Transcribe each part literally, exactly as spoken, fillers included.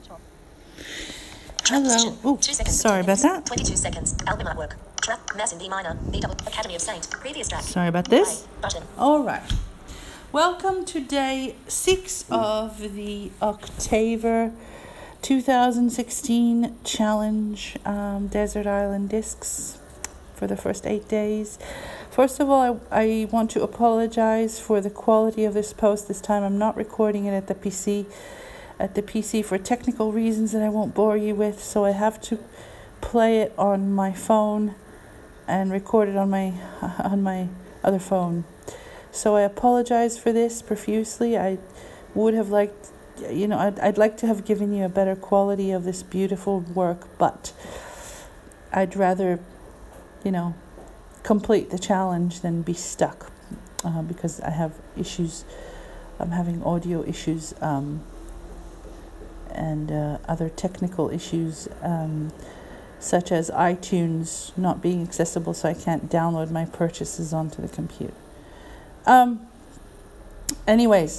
Hello. Oh, sorry about that. twenty-two seconds. Album artwork. Track. Mass in D minor. B double. Academy of Saint. Previous track. Sorry about this. Play. Button. All right. Welcome to day six of the October twenty sixteen challenge, um, Desert Island Discs for the first eight days. First of all, I, I want to apologize for the quality of this post this time. I'm not recording it at the P C. At the P C for technical reasons that I won't bore you with, so I have to play it on my phone and record it on my on my other phone. So I apologize for this profusely. I would have liked, you know, I'd, I'd like to have given you a better quality of this beautiful work, but I'd rather, you know, complete the challenge than be stuck uh, because I have issues. I'm having audio issues. Um, and uh, other technical issues um, such as iTunes not being accessible, so I can't download my purchases onto the computer. Um, anyways,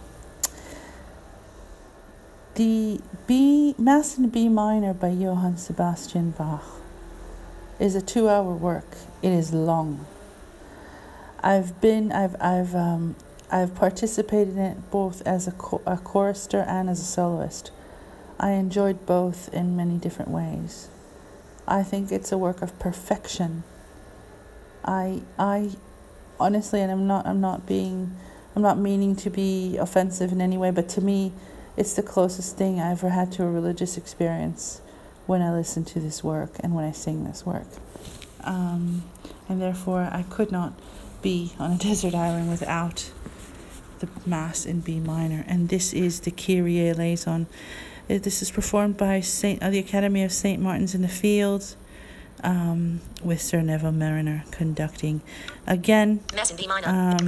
the B Mass in B minor by Johann Sebastian Bach is a two-hour work. It is long. I've been, I've, I've, um, I've participated in it both as a, cho- a chorister and as a soloist. I enjoyed both in many different ways. I think it's a work of perfection. I I honestly, and I'm not I'm not being I'm not meaning to be offensive in any way, but to me it's the closest thing I ever had to a religious experience when I listen to this work and when I sing this work. Um, and therefore I could not be on a desert island without the Mass in B minor. And this is the Kyrie eleison. This is performed by Saint uh, the Academy of Saint Martin's in the Fields, um, with Sir Neville Mariner conducting. Again, um,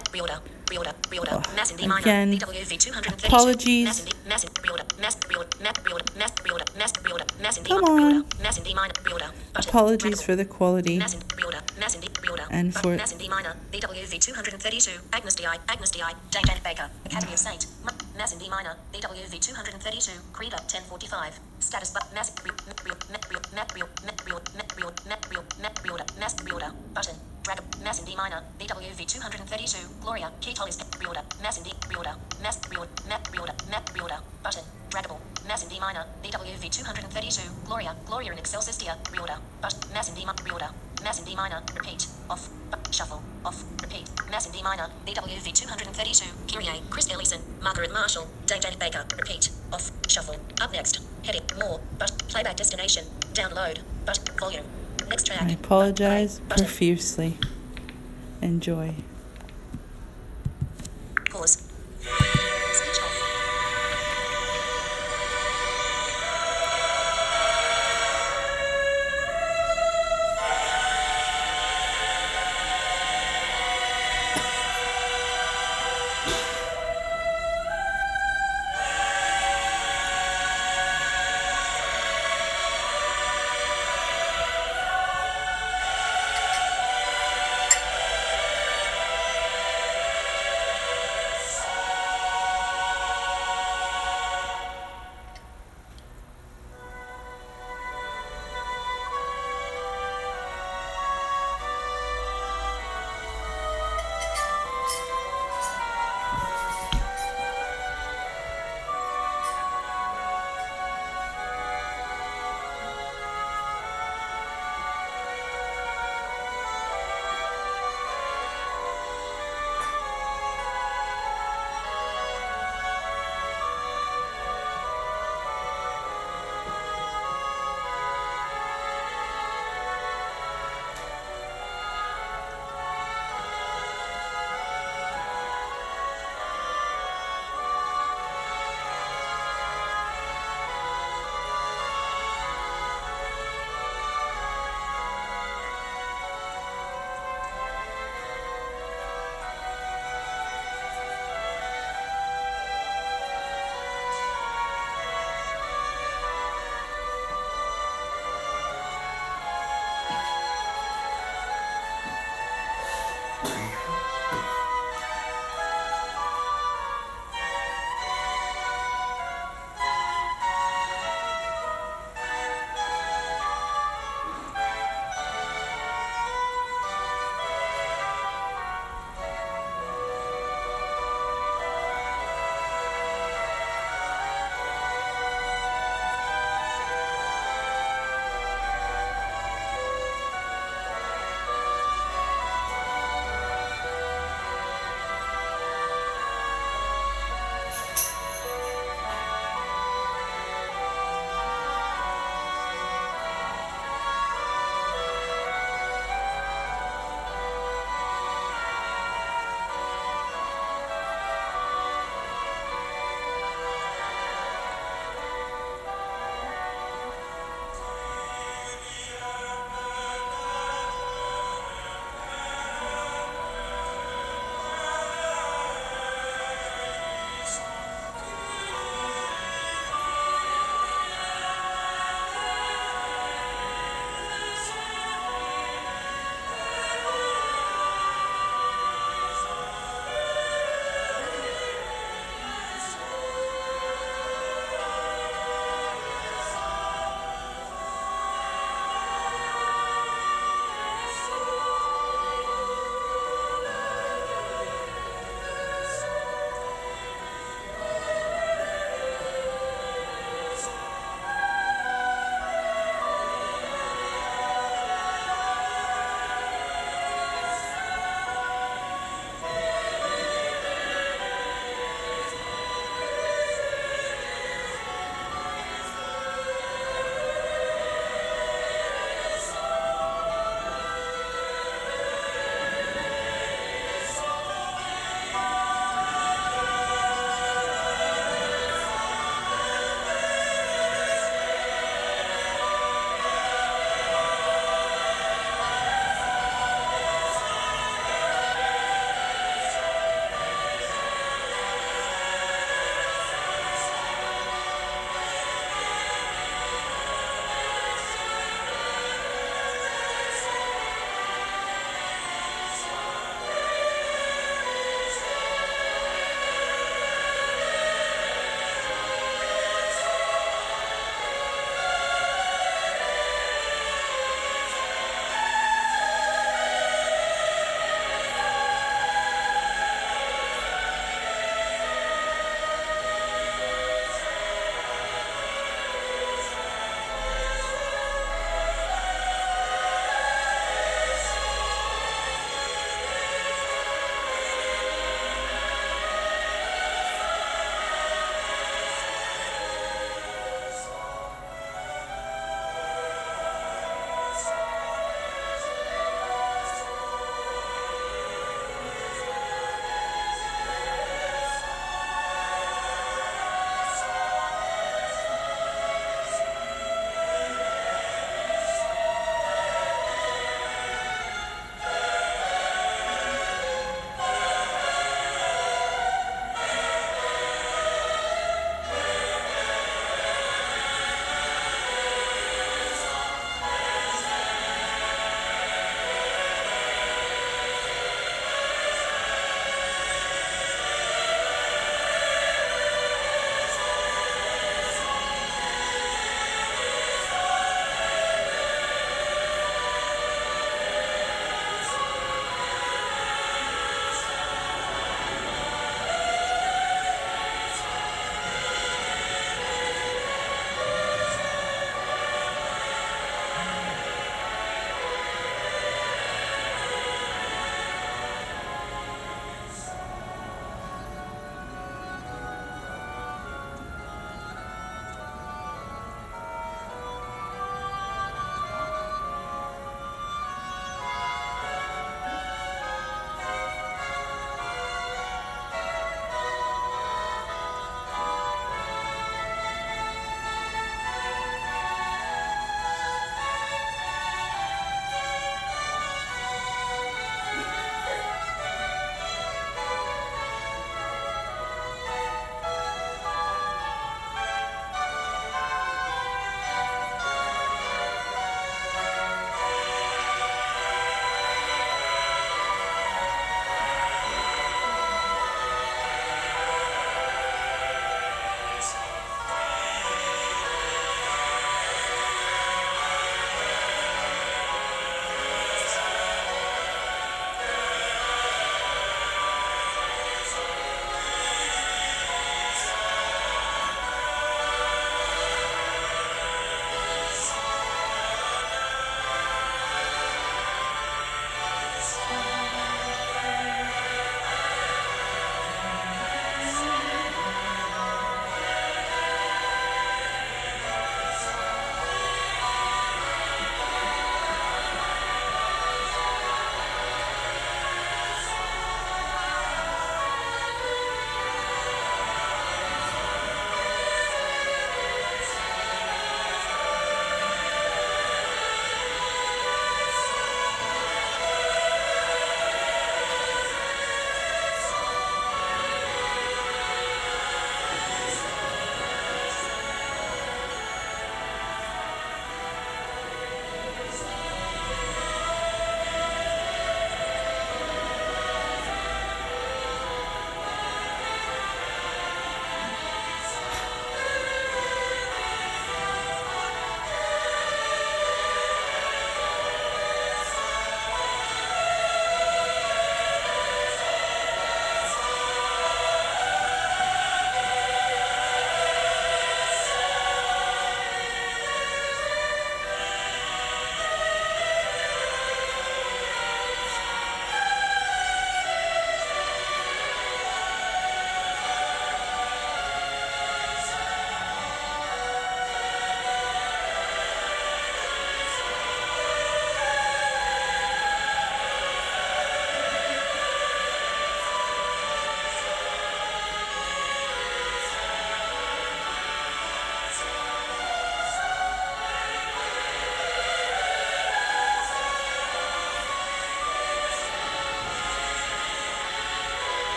again, apologies. Come on. Apologies for the quality and for D W V two thirty-two, Agnes D I, Agnes D I, Jane Baker, Academy of Saint, Mass in D minor, D W V two thirty-two, Creed up ten forty-five, status but Mass real, real, real, real, real, real, real, real, Mass real, button, drag Mass in D minor, D W V two thirty-two, Gloria, key tollies, real, Mass in D, real, Mass real, real, real, button, draggable, Mass in D minor, D W V two thirty-two, Gloria, Gloria in Excelsis Dia, real, but Mass in D minor, real, Mass in D minor, repeat, off, shuffle, off, repeat, Mass in D minor, D W V two thirty-two, Kyrie, Chris Ellison, Margaret Marshall, Jane Baker, repeat, off, shuffle, up next, heading, more, but, playback destination, download, but, volume, next track. I apologize but, profusely. Enjoy. Pause. Speech off.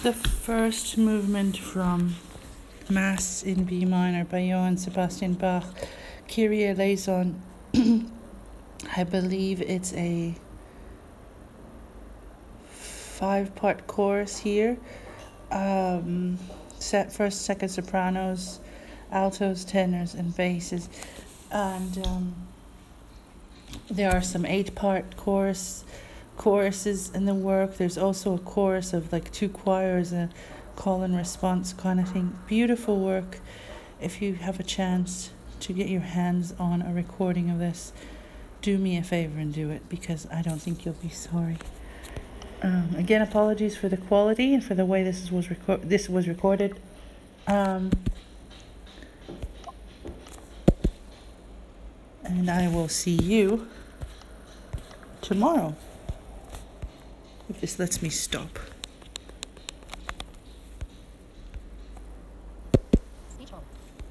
the first movement from Mass in B minor by Johann Sebastian Bach, Kyrie eleison. I believe it's a five-part chorus here. Um, set first, second sopranos, altos, tenors, and basses, and um, there are some eight-part chorus choruses in the work. There's also a chorus of like two choirs, a call and response kind of thing. Beautiful work. If you have a chance to get your hands on a recording of this, do me a favor and do it, because I don't think you'll be sorry. Um, again, apologies for the quality and for the way this was reco- this was recorded. Um, and I will see you tomorrow, if this lets me stop. Speech on.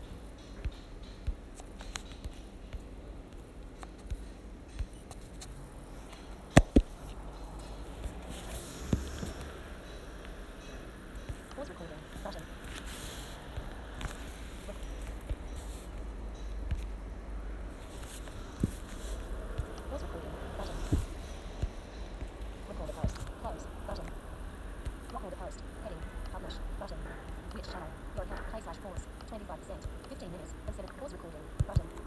Pause recording. Button. Pause recording. Button. Record a post. Close. Button. Record a post. Heading. Publish. Button. Which channel? Broadcast. Play slash pause. twenty-five percent. fifteen minutes. Instead of pause recording. Button.